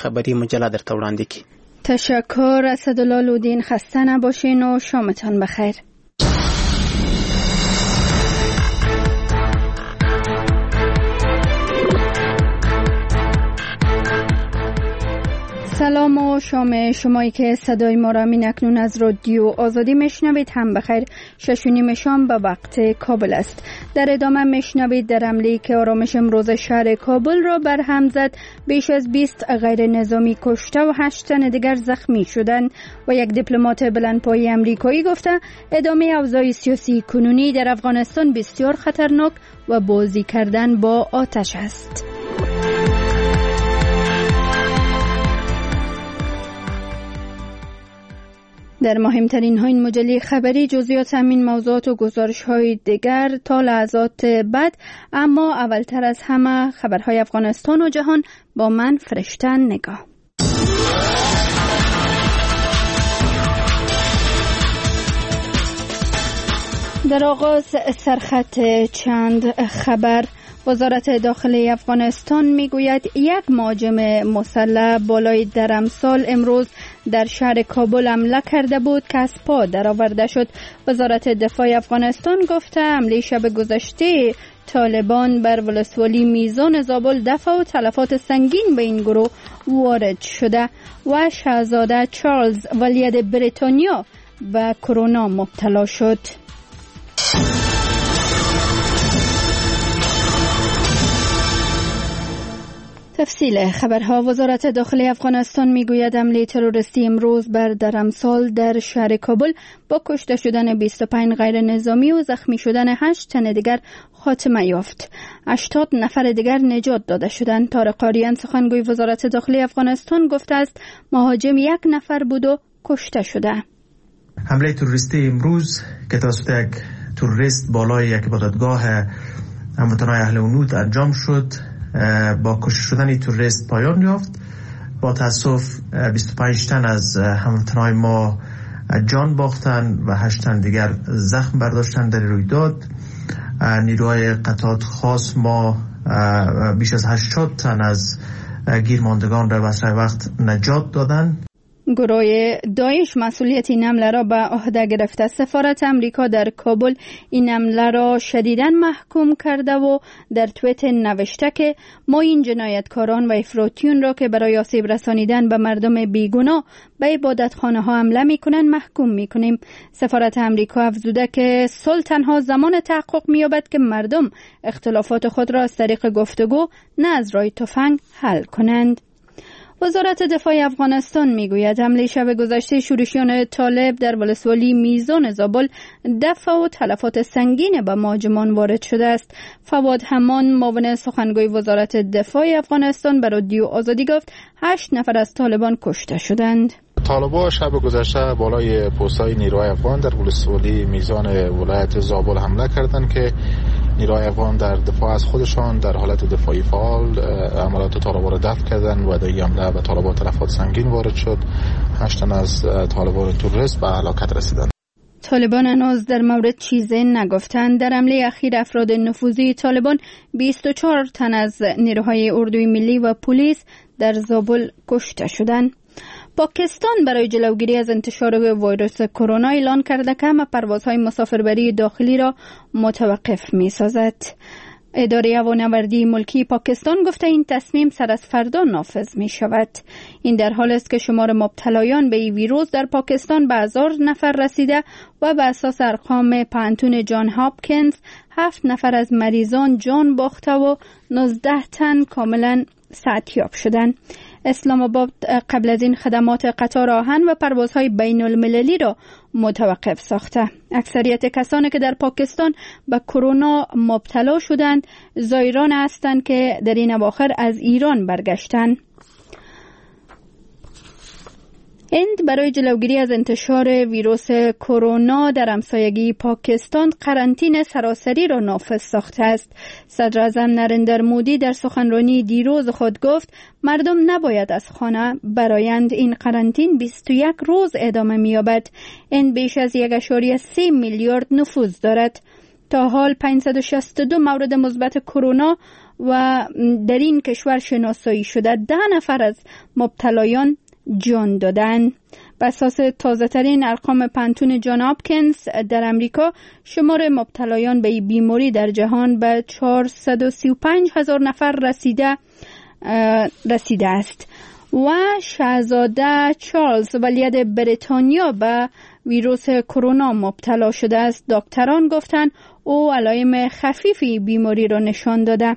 خبری مجله در وړاندې کی. تشکر اسدالله لودین. خسته نباشین و شامتان بخیر. سلام و شام شمایی که صدای ما را اکنون از رادیو آزادی میشنوید هم بخیر. 6:30 شام به وقت کابل است. در ادامه میشنوید در حمله‌ای که آرامش امروز شهر کابل را برهم زد بیش از 20 غیر نظامی کشته و 8 تن دیگر زخمی شدند و یک دیپلمات بلندپایه آمریکایی گفته ادامه اوضاع سیاسی کنونی در افغانستان بسیار خطرناک و بازی کردن با آتش است. در مهمترین ها این مجله خبری جزئیات همین موضوعات و گزارش های دیگر تا لحظات بعد، اما اولتر از همه خبرهای افغانستان و جهان با من فرشته نگاه. در آغاز سرخط چند خبر. وزارت داخلی افغانستان میگوید یک مهاجم مسلح بالای درمسال امروز در شهر کابل حمله کرده بود که از پا درآورده شد. وزارت دفاع افغانستان گفته حمله شب گذشته طالبان بر ولسوالی میزان زابل دفع و تلفات سنگین به این گروه وارد شده و شاهزاده چارلز ولیعهد بریتانیا به کرونا مبتلا شد. تفصیل خبرها. وزارت داخلی افغانستان میگوید حمله تروریستی امروز بر درمسال در شهر کابل با کشته شدن 25 غیر نظامی و زخمی شدن 8 تن دیگر خاتمه یافت. 80 نفر دیگر نجات داده شدند. طارق قاریان سخنگوی وزارت داخلی افغانستان گفته است مهاجم 1 نفر بود و کشته شده. حمله تروریستی امروز که توسط یک تروریست بالای یک عبادتگاه هموطنان اهل عنود انجام شد با کشته شدن تروریست پایان یافت. با تاسف 25 تن از هموطنان ما جان باختند و 8 تن دیگر زخم برداشتند در رویداد. نیروهای قطعات خاص ما بیش از 80 تن از گیرماندگان را بسیار وقت نجات دادند. گروه داعش مسئولیت این حمله را به عهده گرفته. سفارت امریکا در کابل این حمله را شدیداً محکوم کرده و در توییتر نوشته که ما این جنایتکاران و افراطیون را که برای آسیب رسانیدن به مردم بیگناه به عبادتخانه ها حمله میکنند محکوم میکنیم. سفارت امریکا افزوده که صلح تنها زمان تحقق مییابد که مردم اختلافات خود را از طریق گفتگو نه از راه تفنگ حل کنند. وزارت دفاع افغانستان میگوید حمله شب گذشته شورشیان طالب در ولسوالی میزان زابل دفع و تلفات سنگین به مهاجمان وارد شده است. فواد همان معاون سخنگوی وزارت دفاع افغانستان به رادیو آزادی گفت 8 نفر از طالبان کشته شدند. طالبان شب گذشته بالای پست‌های نیروهای افغان در ولسوالی میزان ولایت زابل حمله کردند که نیروهای افغان در دفاع از خودشان در حالت دفاعی فعال عملیات طالبان را دفع کردند و در این حمله به طالبان تلفات سنگین وارد شد. 8 تن از طالبان تروریست به هلاکت رسیدند. طالبان هنوز در مورد چیزی نگفتند. در حمله اخیر افراد نفوذی طالبان 24 تن از نیروهای اردوی ملی و پلیس در زابل کشته شدند. پاکستان برای جلوگیری از انتشار ویروس کرونا اعلان کرده که همه پروازهای مسافربری داخلی را متوقف می‌سازد. اداره هوانوردی ملکی پاکستان گفته این تصمیم سر از فردا نافذ می شود. این در حال است که شمار مبتلایان به این ویروس در پاکستان به 1000 نفر رسیده و به اساس ارقام پانتون جان هاپکینز 7 نفر از مریضان جان باخته و 19 تن کاملا صحتیاب شدند. اسلام آباد قبل از این خدمات قطار آهن و پروازهای بین المللی را متوقف ساخته. اکثریت کسانی که در پاکستان به کرونا مبتلا شدند زایران هستند که در این اواخر از ایران برگشتند. هند برای جلوگیری از انتشار ویروس کرونا در همسایگی پاکستان قرنطینه سراسری را نافذ ساخته است. صدر اعظم نریندر مودی در سخنرانی دیروز خود گفت مردم نباید از خانه برآیند. این قرنطینه 21 روز ادامه می‌یابد. هند بیش از 1.3 میلیارد نفوس دارد. تا حال 562 مورد مثبت کرونا و در این کشور شناسایی شده 10 نفر از مبتلایان جان دادند. بر اساس تازه‌ترین ارقام پانتون جان هاپکینز در امریکا، شمار مبتلایان به این بیماری در جهان به 435,000 نفر رسیده است و شاهزاده چارلز ولیعهد بریتانیا به ویروس کرونا مبتلا شده است. دکتران گفتند او علائم خفیفی بیماری را نشان داده.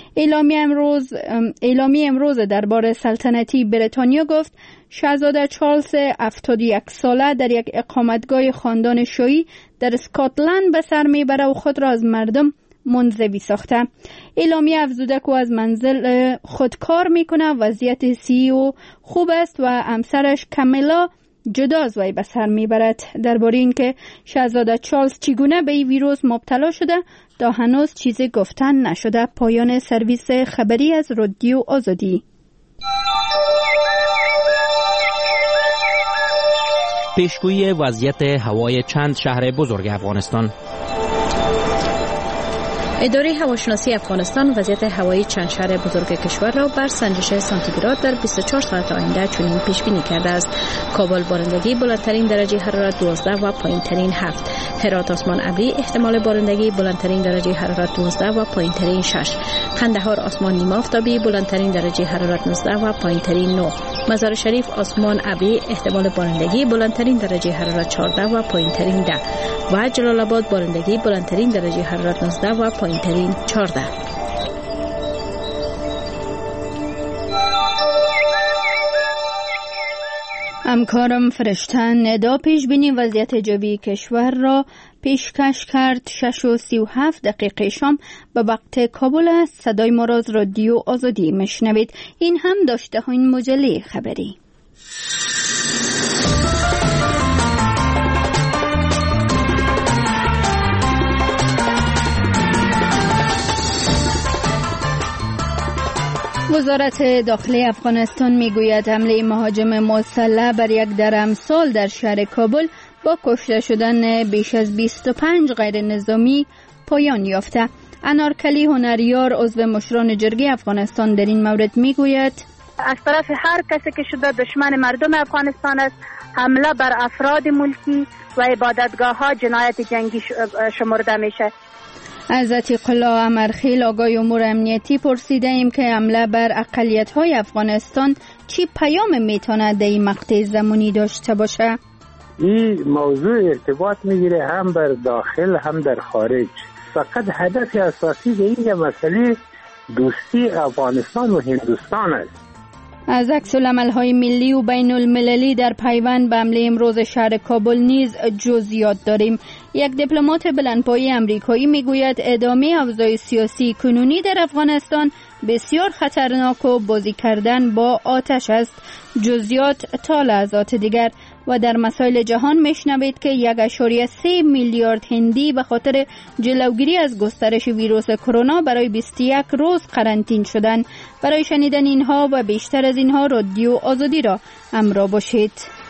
اعلامیه امروز دربار سلطنتی بریتانیا گفت شاهزاده چارلز 71 ساله در یک اقامتگاه خاندان شاهی در اسکاتلند به سر میبره و خود را از مردم منزوی ساخته. اعلامیه افزوده که از منزل خود کار میکنه، وضعیت صحی او خوب است و همسرش کامیلا جدا از وی به سر میبرد. درباره اینکه شاهزاده چارلز چگونه به این ویروس مبتلا شده تا هنوز چیزی گفتن نشده. پایان سرویس خبری از رادیو آزادی. پیشگویی وضعیت هوای چند شهر بزرگ افغانستان. اداره هواشناسی افغانستان وضعیت هوایی چند شهر بزرگ کشور را بر سنجش سانتیگراد در 24 ساعت آینده چنین پیش بینی کرده است: کابل بارندگی بلندترین درجه حرارت 12 و پایینترین 7، هرات آسمان ابری احتمال بارندگی بلندترین درجه حرارت 12 و پایینترین 6، قندهار آسمان نیمه آفتابی بلندترین درجه حرارت 19 و پایینترین 9، مزار شریف آسمان ابری احتمال بارندگی بلندترین درجه حرارت 14 و پایینترین 10 و جلال آباد بارندگی بلندترین درجه حرارت 19 و پایینترین 14. همکارم فرشتن ندا پیش بینی وضعیت جوی کشور را پیشکش کرد. 6:37 شام به وقت کابل است. صدای ما را از رادیو آزادی مشنوید. این هم داشته های مجله خبری. وزارت داخلی افغانستان میگوید حمله مهاجم مسلح بر یک درمسال در شهر کابل با کشته شدن بیش از 25 غیر نظامی پایان یافته. انارکلی هنریار عضو مشران جرگه افغانستان در این مورد میگوید از طرف هر کسی که شده دشمن مردم افغانستان است، حمله بر افراد ملکی و عبادتگاه ها جنایت جنگی شمرده میشه. از عتیق الله امرخیل آگاه امور امنیتی پرسیده ایم که حمله بر اقلیت های افغانستان چی پیام میتونه در این مقطع زمانی داشته باشه؟ این موضوع ارتباط میگیره هم بر داخل هم در خارج. فقط هدف اساسی به این مسئله دوستی افغانستان و هندوستان است. از عکس‌العمل‌های ملی و بین المللی در پیوند به حمله امروز شهر کابل نیز جزئیات داریم. یک دیپلمات بلندپایه آمریکایی میگوید ادامه اوضاع سیاسی کنونی در افغانستان بسیار خطرناک و بازی کردن با آتش است. جزئیات تا لحظات دیگر. و در مسائل جهان میشنوید که 1.3 میلیارد هندی به خاطر جلوگیری از گسترش ویروس کرونا برای 21 روز قرنطین شدند. برای شنیدن اینها و بیشتر از اینها رادیو آزادی را همراه باشید.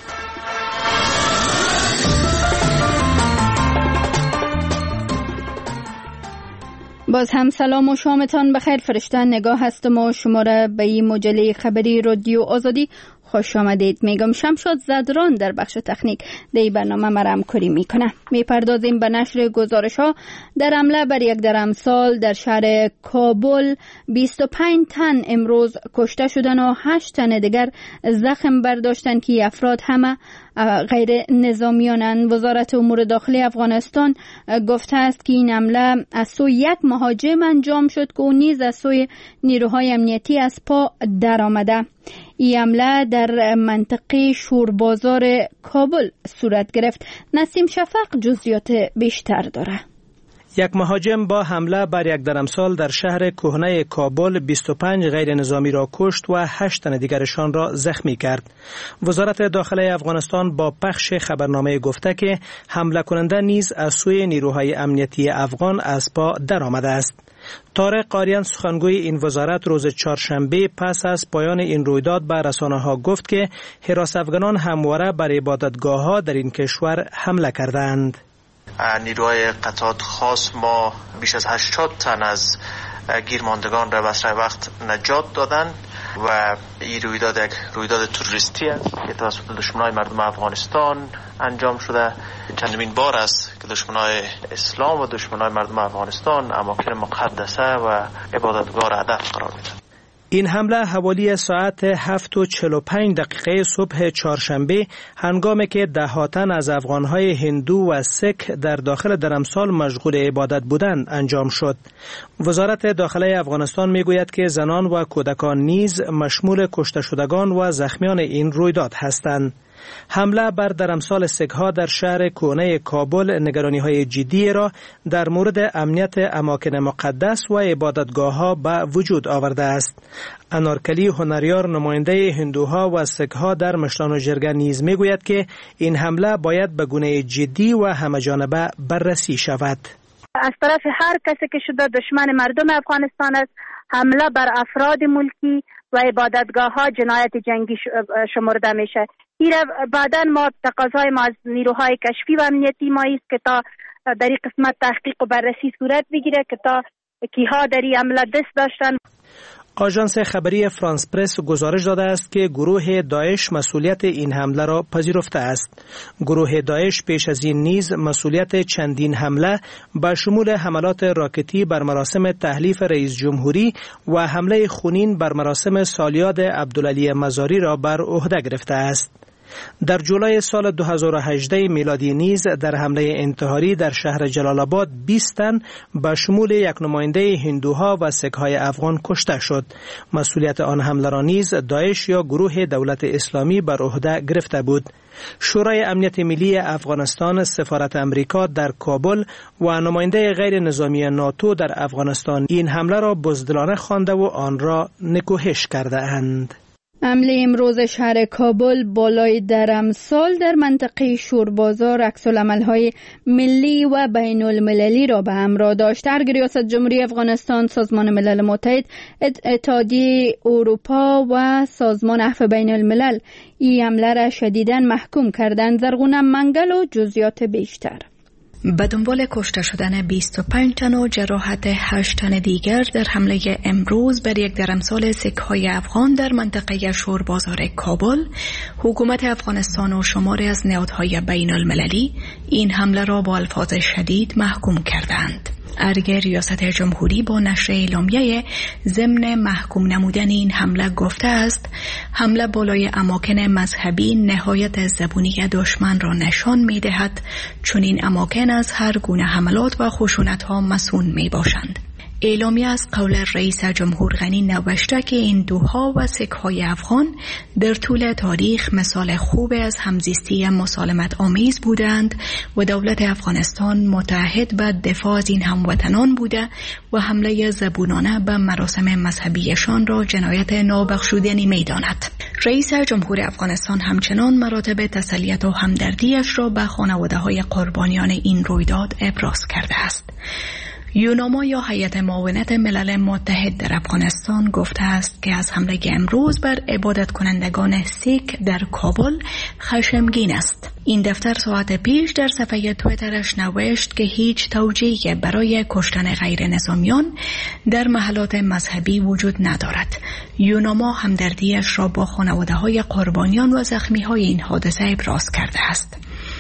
باز هم سلام و شامتان بخیر. فرشته نگاه هستم و شما را به این مجله خبری رادیو آزادی خوش آمدید میگم. شمشاد زدران در بخش تکنیک در برنامه مرا همکاری میکنه. میپردازیم به نشر گزارش ها. در حمله بر یک درمسال در شهر کابل 25 تن امروز کشته شدن و 8 تن دیگر زخم برداشتن که افراد همه غیر نظامیانند. وزارت امور داخلی افغانستان گفته است که این حمله از سوی یک مهاجم انجام شد که او نیز از سوی نیروهای امنیتی از پا در آمده. این حمله در منطقه شوربازار کابل صورت گرفت. نسیم شفق جزئیات بیشتر داره. یک مهاجم با حمله بر یک درمسال در شهر کهنه کابل 25 غیر نظامی را کشت و 8 تن دیگرشان را زخمی کرد. وزارت داخلی افغانستان با پخش خبرنامه گفته که حمله کننده نیز از سوی نیروهای امنیتی افغان از پا درآمده است. طارق قاریان سخنگوی این وزارت روز چهارشنبه پس از پایان این رویداد به رسانه‌ها گفت که حراس افغانان همواره بر عبادتگاه‌ها در این کشور حمله کردند. نیروهای قطعات خاص ما بیش از 80 تن از گیرماندگان را بسرای وقت نجات دادند و این رویداد یک رویداد تروریستی است که توسط دشمنان مردم افغانستان انجام شده. چندمین بار است که دشمنان اسلام و دشمنان مردم افغانستان اماکن مقدسه و عبادتگاه را هدف قرار میدن. این حمله حوالی ساعت 7:45 صبح چهارشنبه هنگامی که ده‌ها تن از افغان‌های هندو و سیک در داخل درمسال مشغول عبادت بودند انجام شد. وزارت داخله افغانستان میگوید که زنان و کودکان نیز مشمول کشته شدگان و زخمیان این رویداد هستند. حمله بر درمسال سیک‌ها در شهر کهنه کابل نگرانی‌های جدی را در مورد امنیت اماکن مقدس و عبادتگاه‌ها به وجود آورده است. انارکلی هنریار نماینده هندوها و سیک‌ها در مشلان و جرگه نیز میگوید که این حمله باید به گونه جدی و همه‌جانبه بررسی شود. از طرف هر کسی که شده دشمن مردم افغانستان است، حمله بر افراد ملکی و عبادتگاه‌ها جنایت جنگی شمرده میشه. بعداً ما تقاضای ما از نیروهای کشفی و امنیتی ما است که تا در این قسمت تحقیق و بررسی صورت بگیره که تا کیها در این عمل دست داشتن. آژانس خبری فرانس پرس گزارش داده است که گروه داعش مسئولیت این حمله را پذیرفته است. گروه داعش پیش از این نیز مسئولیت چندین حمله با شمول حملات راکتی بر مراسم تحلیف رئیس جمهوری و حمله خونین بر مراسم سالیاد عبدالعلی مزاری را بر عهده گرفته است. در جولای سال 2018 میلادی نیز در حمله انتحاری در شهر جلال آباد 20 تن به شمول یک نماینده هندوها و سیک‌های افغان کشته شد. مسئولیت آن حمله را نیز داعش یا گروه دولت اسلامی بر عهده گرفته بود. شورای امنیت ملی افغانستان، سفارت امریکا در کابل و نماینده غیر نظامی ناتو در افغانستان این حمله را بزدلانه خوانده و آن را نکوهش کرده اند. حمله امروز شهر کابل بالای درمسال در منطقه شوربازار عکس‌العمل‌های ملی و بین المللی را به همراه داشت. در ریاست جمهوری افغانستان، سازمان ملل متحد، اتحادیه اروپا و سازمان عفو بین الملل این حمله را شدیداً محکوم کردند. زرغونه منگل و جزئیات بیشتر. به دنبال کشته شدن 25 تن و جراحت 8 تن دیگر در حمله امروز بر یک درمسال سیک‌های افغان در منطقه شوربازار کابل، حکومت افغانستان و شماری از نهادهای بین المللی این حمله را با الفاظ شدید محکوم کردند. ارگه ریاست جمهوری با نشر اعلامیه ضمن محکوم نمودن این حمله گفته است حمله بالای اماکن مذهبی نهایت زبونی دشمن را نشان می دهد، چون این اماکن از هر گونه حملات و خشونت ها مسئول می باشند. اعلامیه از قول رئیس جمهور غنی نوشته که هندوها و سیک‌های افغان در طول تاریخ مثال خوب از همزیستی مسالمت آمیز بودند و دولت افغانستان متعهد به دفاع از این هموطنان بوده و حمله زبونانه به مراسم مذهبیشان را جنایت نابخشودنی می‌داند. رئیس جمهور افغانستان همچنان مراتب تسلیت و همدردیش را به خانواده‌های قربانیان این رویداد ابراز کرده است. یوناما یا هیئت معاونت ملل متحد در افغانستان گفته است که از حمله امروز بر عبادت کنندگان سیک در کابل خشمگین است. این دفتر ساعت پیش در صفحه توییترش نوشت که هیچ توجیهی برای کشتن غیر نظامیان در محلات مذهبی وجود ندارد. یوناما همدردیش را با خانواده‌های قربانیان و زخمی‌های این حادثه ابراز کرده است.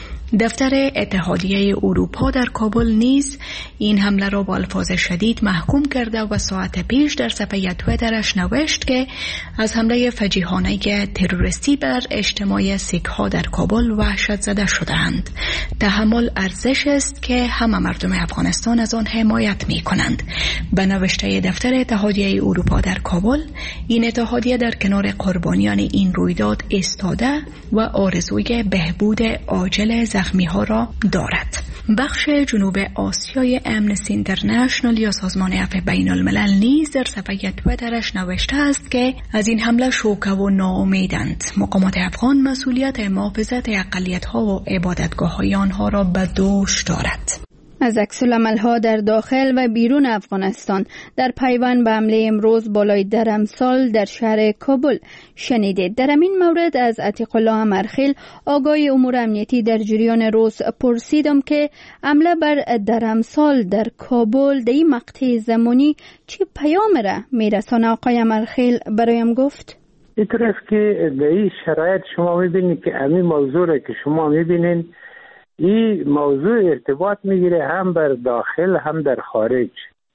دفتر اتحادیه اروپا در کابل نیز این حمله را با الفاظ شدید محکوم کرده و ساعت پیش در صفحه توییترش نوشت که از حمله فجیحانه تروریستی بر اجتماع سیک‌ها در کابل وحشت زده شدند. تحمل ارزش است که همه مردم افغانستان از آن حمایت می کنند. به نوشته دفتر اتحادیه اروپا در کابل، این اتحادیه در کنار قربانیان این رویداد ایستاده و آرزوی بهبود عاجل زخمی ها را دارد. بخش جنوب آسیای امنستی اینترنشنال یا سازمان عفو بین الملل نیز در صفحه توییترش نوشته است که از این حمله شوکه و ناامیدند. مقامات افغان مسئولیت محافظت اقلیت ها و عبادتگاه های آنها را به دوش دارد. از عکس‌العمل‌ها در داخل و بیرون افغانستان در پیوند به حمله امروز بالای درمسال در شهر کابل شنیدید. در این مورد از عتیق الله امرخیل آگاه امور امنیتی در جریان روز پرسیدم که حمله بر درمسال در کابل در این مقطع زمانی چه پیام را میرسانه؟ آقای امرخیل برایم گفت اینطور است که در این شرایط شما میبینید که همین موضوع را که شما میبینید این موضوع ارتباط میگیره هم بر داخل هم در خارج.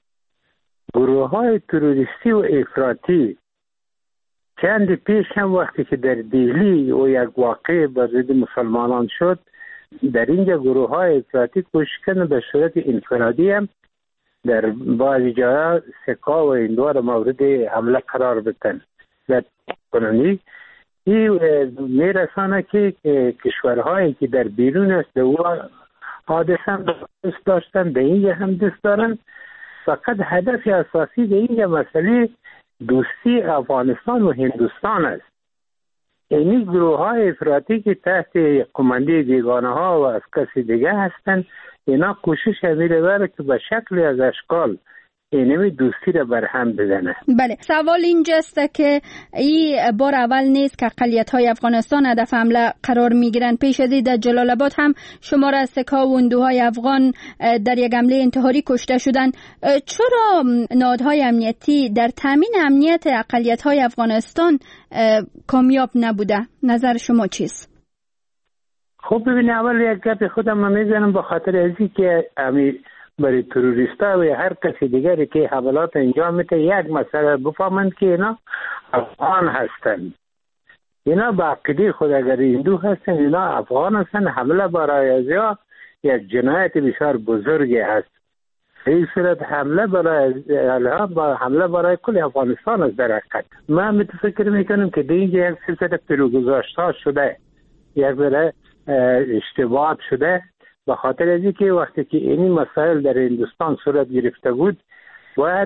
گروه های تروریستی و افراطی چند پیش هم وقتی که در دهلی و یک واقعه بر ضد مسلمانان شد، در اینجا گروه های افراطی کوشش کردن به صورت انفرادی هم در بعضی جاها سکا و این دو مورد حمله قرار بدن و کنونی این میرسانه که کشورهایی که در بیرون است و حادثه هم دست داشتن به اینجا هم دست دارن. فقط هدف اساسی به اینجا مسئله دوستی افغانستان و هندوستان است. اینی گروه های افراطی که تحت کمانده بیگانه ها و از کسی دیگه هستن، اینا کوشش میره بره که به شکل از اشکال اینمی دوستی را برهم بزنه. بله، سوال اینجاست که این بار اول نیست که اقلیت‌های افغانستان هدف حمله قرار میگیرن. پیش از این در جلال آباد هم شمار از سکا و اندوهای افغان در یک حمله انتحاری کشته شدن. چرا نهادهای امنیتی در تامین امنیت اقلیت‌های افغانستان کامیاب نبوده؟ نظر شما چیست؟ خب ببینید، اول یک گپ خودم میزنم به خاطر ازی که برای تروریستا و هر کسی دیگری که حملات انجام میده یک مسئله بفهمند که اینا افغان هستند. اینا با عقیده خود اگر هندو هستند، اینا افغان هستند. حمله برای ازیا یک جنایت بسیار بزرگی است. این صورت حمله برای کل افغانستان است در حقیقت. من متفکر میکنم که اینجا یک سلسله پیروگذاشتها شده، یک ذره اشتباه شده، به خاطر از اینکه وقتی که این مسائل در هندوستان صورت گرفته بود، باید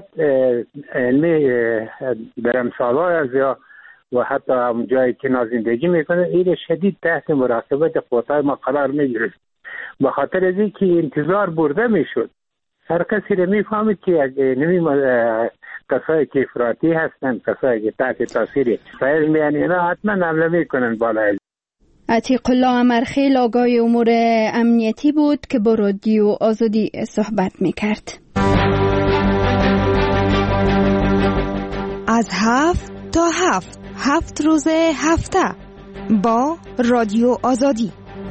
در امثال‌های از یا و حتی هم جایی که زندگی میکنه این شدید تحت مراقبت قوت‌های ما قرار میگرفت. به خاطر از اینکه انتظار برده میشد، هر کسی رو میفهمید که کسایی که افراطی هستند، کسایی که تحت تاثیر سایل میان، اینا حتما حمله میکنن بالای. عتیق الله امرخیل آگاه امور امنیتی بود که با رادیو آزادی صحبت میکرد. از 7 تا 7 روز هفته با رادیو آزادی.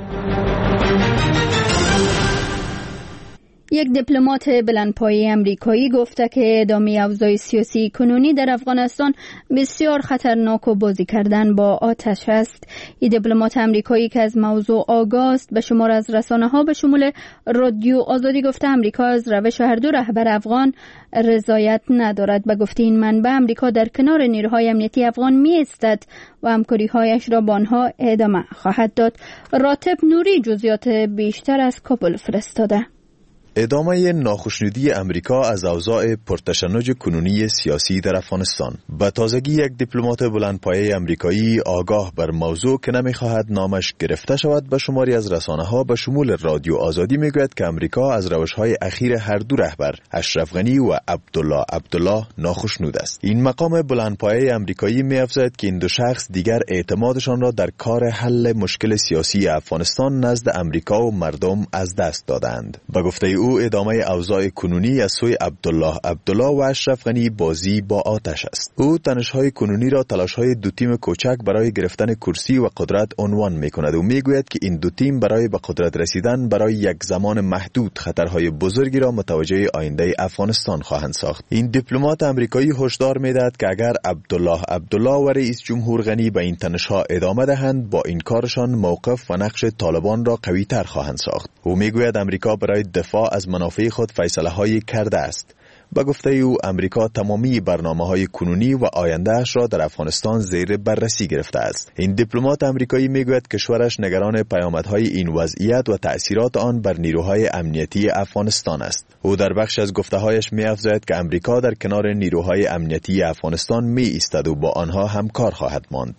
یک دیپلمات بلندپایه امریکایی گفته که ادامه اوضاع سیاسی کنونی در افغانستان بسیار خطرناک و بازی کردن با آتش است. این دیپلمات امریکایی که از موضوع آگاه است به شمار از رسانه‌ها به شمول رادیو آزادی گفته امریکا از روش هر دو رهبر افغان رضایت ندارد. به گفته این منبع امریکا در کنار نیروهای امنیتی افغان می‌ایستد و همکاری‌هایش را با آنها ادامه خواهد داد. راتب نوری جزئیات بیشتر از کابل فرستاده. ادامه ناخشنودی امریکا از اوضاع پرتشنج کنونی سیاسی در افغانستان. به تازگی یک دیپلمات بلندپایه امریکایی آگاه بر موضوع که نمیخواهد نامش گرفته شود به شماری از رسانه‌ها به شمول رادیو آزادی میگوید که امریکا از روش‌های اخیر هر دو رهبر اشرف غنی و عبدالله ناخشنود است. این مقام بلندپایه امریکایی می‌افزاید که این دو شخص دیگر اعتمادشان را در کار حل مشکل سیاسی افغانستان نزد امریکا و مردم از دست دادند. به گفته او ادامه اوضاع کنونی از سوی عبدالله و اشرف غنی بازی با آتش است. او تنش‌های کنونی را تلاش‌های دو تیم کوچک برای گرفتن کرسی و قدرت عنوان می‌کند و می‌گوید که این دو تیم برای به قدرت رسیدن برای یک زمان محدود خطرهای بزرگی را متوجه آینده افغانستان خواهند ساخت. این دیپلمات امریکایی هشدار می‌دهد که اگر عبدالله و رئیس جمهور غنی به این تنش‌ها ادامه دهند، با این کارشان موقف و نقش طالبان را قوی‌تر خواهند ساخت. او می‌گوید امریکا برای دفاع از منافع خود فیصله‌هایی کرده است. به گفته او امریکا تمامی برنامه‌های کنونی و آینده‌اش را در افغانستان زیر بررسی گرفته است. این دیپلمات امریکایی میگوید کشورش نگران پیامدهای این وضعیت و تأثیرات آن بر نیروهای امنیتی افغانستان است. او در بخش از گفته‌هایش می‌افزاید که امریکا در کنار نیروهای امنیتی افغانستان می‌ایستد و با آنها همکار خواهد ماند.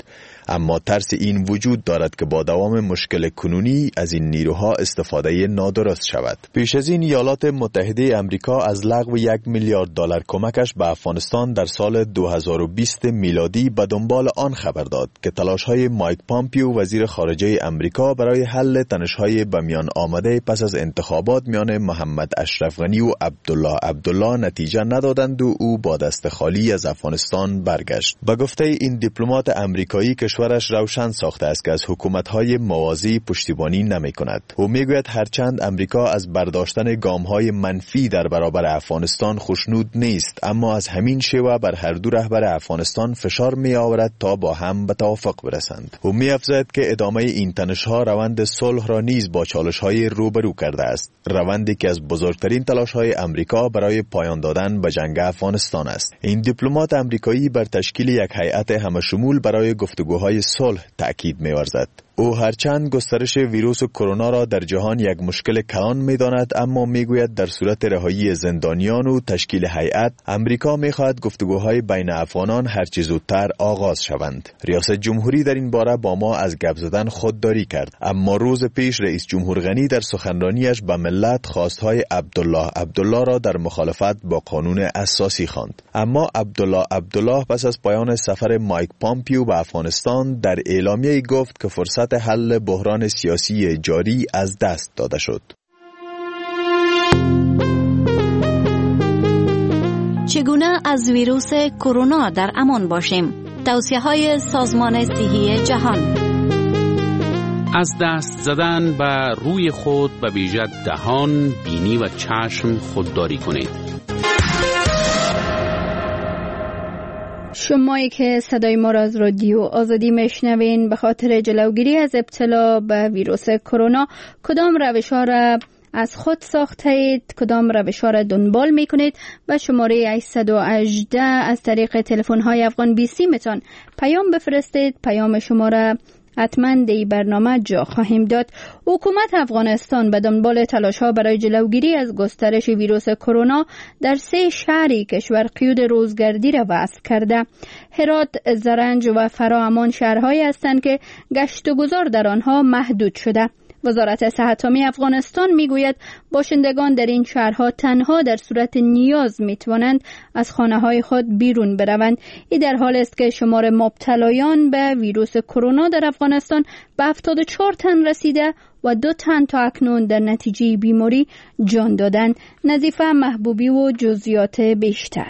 اما ترس این وجود دارد که با دوام مشکل کنونی از این نیروها استفاده نادرست شود. پیش از این ایالات متحده امریکا از لغو 1 میلیارد دلار کمکش به افغانستان در سال 2020 میلادی به دنبال آن خبر داد که تلاش‌های مایک پامپیو وزیر خارجه امریکا برای حل تنش‌های به میان آمده پس از انتخابات میان محمد اشرف غنی و عبدالله نتیجه ندادند و او با دست خالی از افغانستان برگشت. به گفته این دیپلمات امریکایی کشورش روشن ساخته است که از حکومت‌های موازی پشتیبانی نمی‌کند. او میگوید هرچند امریکا از برداشتن گام‌های منفی در برابر افغانستان خوشنود نیست، اما از همین شیوه بر هر دو رهبر افغانستان فشار می‌آورد تا با هم به توافق برسند. او می‌افزاید که ادامه این تنش‌ها روند صلح را نیز با چالش‌های روبرو کرده است، روندی که از بزرگترین تلاش‌های امریکا برای پایان دادن به جنگ افغانستان است. این دیپلمات امریکایی بر تشکیل یک هیئت همشمول برای گفتگوهای صلح تأکید می‌ورزد. او هرچند گسترش ویروس کرونا را در جهان یک مشکل کلان می‌داند، اما میگوید در صورت رهایی زندانیان و تشکیل هیئت، امریکا می‌خواهد گفتگوهای بین افغانان هرچه زودتر آغاز شوند. ریاست جمهوری در این باره با ما از گپ زدن خودداری کرد، اما روز پیش رئیس جمهور غنی در سخنرانیش به ملت خواستهای عبدالله را در مخالفت با قانون اساسی خواند. اما عبدالله پس از پایان سفر مایک پامپیو به افغانستان در اعلامیه‌ای گفت که فرصت حل بحران سیاسی جاری از دست داده شد. چگونه از ویروس کرونا در امان باشیم؟ توصیه‌های سازمان صحی جهان. از دست زدن به روی خود به ویژه دهان، بینی و چشم خودداری کنید. شمایی که صدای ما را از رادیو آزادی میشنوین، به خاطر جلوگیری از ابتلا به ویروس کرونا کدام روش‌ها را از خود ساخته اید، کدام روش‌ها را دنبال میکنید؟ و شماره 818 از طریق تلفن‌های افغان 20 میتون پیام بفرستید. پیام شما را حتما دی برنامه جا خواهیم داد. حکومت افغانستان به دنبال تلاش‌ها برای جلوگیری از گسترش ویروس کرونا در 3 شهری کشور قیود روزگردی را وضع کرده. هرات، زرنج و فراامان شهرهایی هستند که گشت و گذار در آنها محدود شده. وزارت صحت عامه افغانستان میگوید باشندگان در این شهرها تنها در صورت نیاز میتوانند از خانه‌های خود بیرون بروند. این در حال است که شمار مبتلایان به ویروس کرونا در افغانستان به 74 تن رسیده و 2 تن تا اکنون در نتیجه بیماری جان دادند. نظیفه محبوبی و جزئیات بیشتر.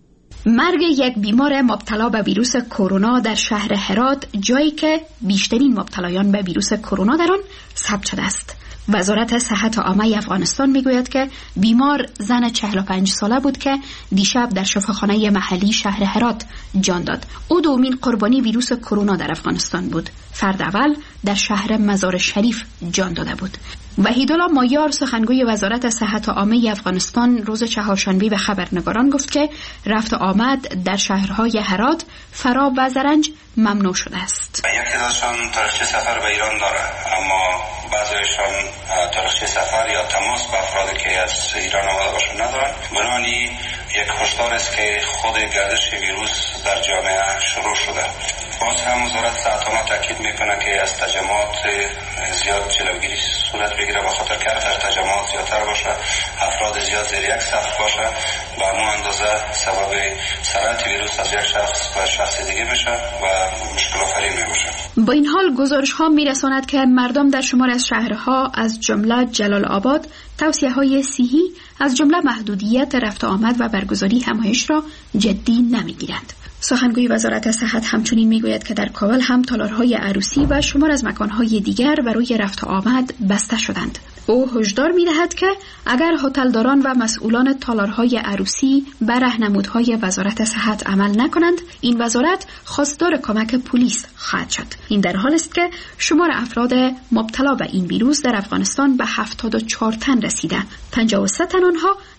مرگ یک بیمار مبتلا به ویروس کرونا در شهر هرات، جایی که بیشترین مبتلایان به ویروس کرونا در آن ثبت شده است. وزارت صحت عامه افغانستان میگوید که بیمار زن 45 ساله بود که دیشب در شفاخانه محلی شهر هرات جان داد. او دومین قربانی ویروس کرونا در افغانستان بود. فرد اول در شهر مزار شریف جان داده بود. وحیدالله مایار، سخنگوی وزارت صحت عامه افغانستان، روز چهارشنبه به خبرنگاران گفت که رفت آمد در شهرهای هرات، فرا و زرنج ممنوع شده است. یکی ازشان تاریخچه سفر به ایران داره، اما بعضیشان تاریخچه سفر یا تماس با افرادی که از ایران آمده باشون ندارن. بنابراین یک هشدار است که خود گردش ویروس در جامعه شروع شده. باز هم وزارت صحت عامه تاکید میکنه که از تجمعات زیاد جلوگیری صورت بگیره، به خاطر که اگر تجمعات زیادتر باشه، افراد زیاد زیر یک سقف باشه، به همون اندازه سبب سرایت ویروس از یک شخص به شخص دیگه میشه و مشکل آفرین میشه. با این حال گزارش ها میرساند که مردم در شمار از شهرها از جمله جلال آباد توصیه های صحی از جمله محدودیت رفت آمد و برگزاری همایش را جدی نمیگیرند. سخنگوی وزارت صحت همچنین میگوید که در کابل هم تالارهای عروسی و شمار از مکانهای دیگر برای رفت آمد بسته شدند. او هشدار می‌دهد که اگر هتلداران و مسئولان تالارهای عروسی بر راهنمودهای وزارت صحت عمل نکنند، این وزارت خواستار کمک پلیس خواهد شد. این در حال است که شمار افراد مبتلا به این ویروس در افغانستان به 74 تن رسیده. 53 تن آنها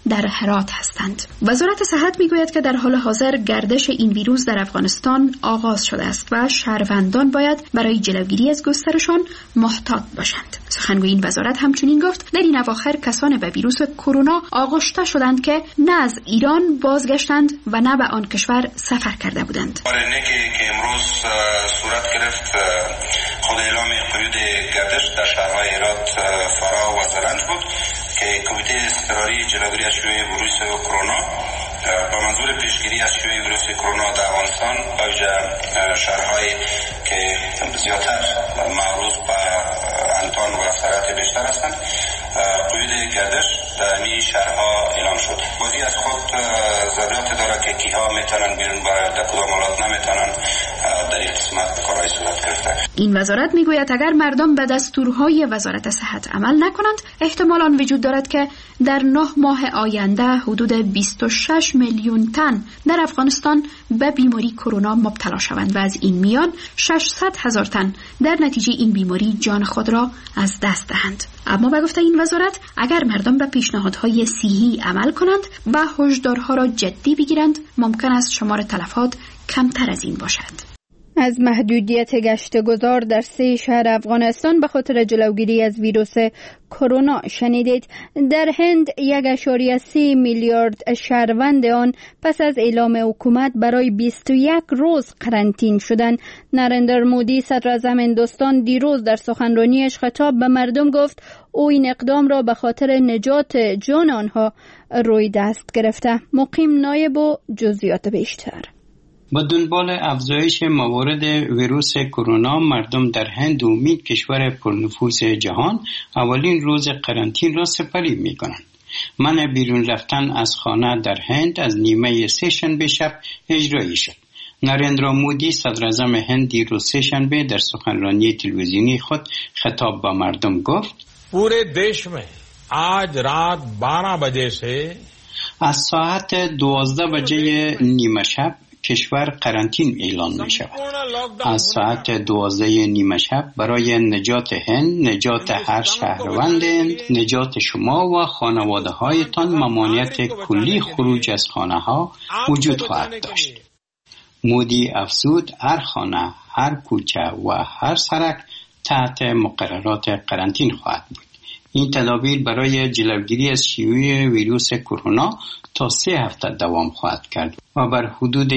در هرات هستند. وزارت صحت میگوید که در حال حاضر گردش این ویروس در افغانستان آغاز شده است و شهروندان باید برای جلوگیری از گسترش آن محتاط باشند. سخنگوی این وزارت همچنین گفت در این اواخر کسان به ویروس کرونا آغشته شدند که نه از ایران بازگشتند و نه به آن کشور سفر کرده بودند. که امروز صورت گرفت خود اعلام قیود گردش در شهرهای هرات، فرا و زرنج بود که کمیته اضطراری جلوگیری از شیوع ویروس کرونا با منظور پیشگیری از شیوع ویروس کرونا در افغانستان با شهرهایی که زیادتر معروض به انتان و سرعت بیشتر هستند قیود گردش در این شهرها اعلام شد. بازی از خود ضرورت داره که کیها میتونن بیرون برای در کدام حالات نمیتونن در این قسمت کارهای صورت گرفته. این وزارت میگوید اگر مردم به دستورهای وزارت صحت عمل نکنند احتمال آن وجود دارد که در 9 ماه آینده حدود 26 میلیون تن در افغانستان به بیماری کرونا مبتلا شوند و از این میان 600,000 تن در نتیجه این بیماری جان خود را از دست دهند. اما به گفته این وزارت اگر مردم به پیشنهادهای صحی عمل کنند و هشدارها را جدی بگیرند ممکن است شمار تلفات کمتر از این باشد. از محدودیت گشتگذار در 3 شهر افغانستان به خاطر جلوگیری از ویروس کرونا شنیدید. در هند 1.3 میلیارد شهروند آن پس از اعلام حکومت برای 21 روز قرنطینه شدند. نریندر مودی صدر اعظم هندوستان دیروز در سخنرانیش خطاب به مردم گفت او این اقدام را به خاطر نجات جان آنها روی دست گرفته. مقیم نایب و جزئیات بیشتر. با دنبال افزایش موارد ویروس کرونا مردم در هند و امید کشور پرنفوذ جهان اولین روز قرنطینه را سپری می کنند. منع بیرون رفتن از خانه در هند از نیمه سه‌شنبه شب اجرایی شد. نریندرا مودی صدر اعظم هند دیروز سه‌شنبه در سخنرانی تلویزیونی خود خطاب به مردم گفت پورے دیش میں آج رات 12 بجے سے از ساعت 12 بجه نیمه شب کشور قرنطینه اعلان می شود. از ساعت 12 نیمه شب برای نجات هند، نجات هر شهروند هند، نجات شما و خانواده هایتان ممانعت کلی خروج از خانه ها وجود خواهد داشت. مودی افزود هر خانه، هر کوچه و هر سرک تحت مقررات قرنطینه خواهد بود. این تدابیر برای جلوگیری از شیوع ویروس کرونا تا 3 هفته دوام خواهد کرد و بر حدود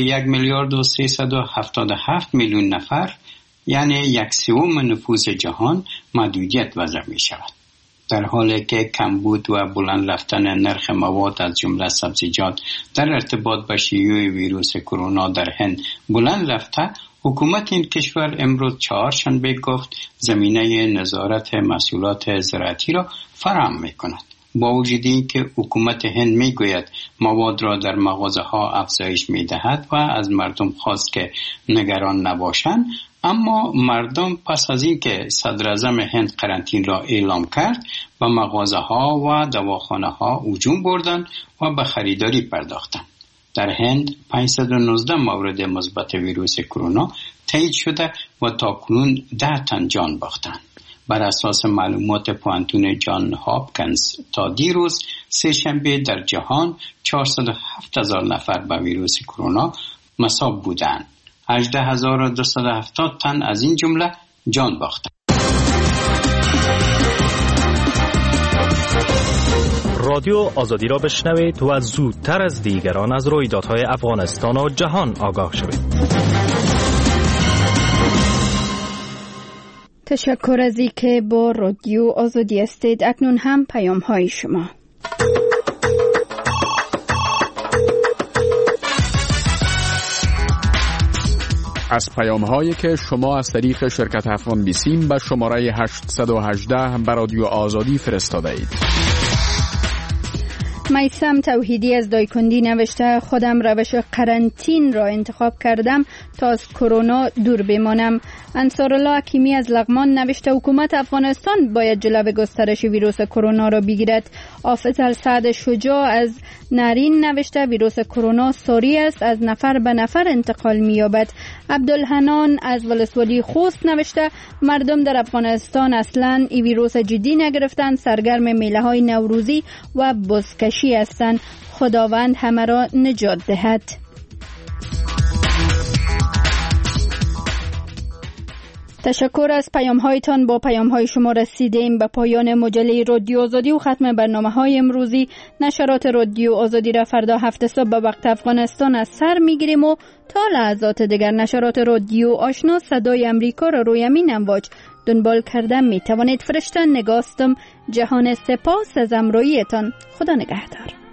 1,377,000,000 نفر یعنی 1/3 نفوس جهان محدودیت وضع می شود. در حالی که کمبود و بلند رفتن نرخ مواد از جمله سبزیجات در ارتباط با شیوع ویروس کرونا در هند بلند رفته، حکومت این کشور امروز 4 شنبه گفت زمینه نظارت محصولات زراعتی را فراهم می کند. با وجود این که حکومت هند می گوید مواد را در مغازه ها افزایش می دهد و از مردم خواست که نگران نباشند، اما مردم پس از این که صدر اعظم هند قرنطینه را اعلام کرد به مغازه ها و دواخانه ها هجوم بردند و به خریداری پرداختند. در هند 519 مورد مثبت ویروس کرونا تایید شده و تاکنون 10 تن جان باختند. بر اساس معلومات پوانتون جان هاپکینز تا دیروز سه‌شنبه در جهان 407,000 نفر به ویروس کرونا مصاب بودند. 18,270 تن از این جمله جان باختند. رادیو آزادی را بشنوید و زودتر از دیگران از رویدادهای افغانستان و جهان آگاه شوید. تشکر از اینکه با رادیو آزادی هستید. اکنون هم پیام های شما. از پیام هایی که شما از طریق شرکت افغان بیسیم به شماره 818 به رادیو آزادی فرستاده اید. میثم توحیدی از دایکندی نوشته خودم روش قرنطینه را انتخاب کردم تا از کرونا دور بمانم. انصارالله حکیمی از لغمان نوشته حکومت افغانستان باید جلوی گسترش ویروس کرونا را بگیرد. حافظ السعد شجاع از نارین نوشته ویروس کرونا ساری است، از نفر به نفر انتقال می‌یابد. عبدالحنان از ولسوالی خوست نوشته مردم در افغانستان اصلاً این ویروس جدی نگرفتند، سرگرم میله‌های نوروزی و بزکشی چی هستند. خداوند همه را نجات دهد. تشکر از پیام‌هایتان. با پیام‌های شما رسیدیم به پایان مجله رادیو آزادی و ختم برنامه‌های امروزی. نشرات رادیو آزادی را فردا 7 صبح به وقت افغانستان از سر می‌گیریم و تا لحظات دیگر نشرات رادیو آشنا صدای امریکا را روی همین امواج دنبال کردن می‌توانید. فرشته نگاستم. جهان سپاس از همراهیتان. خدا نگهدار.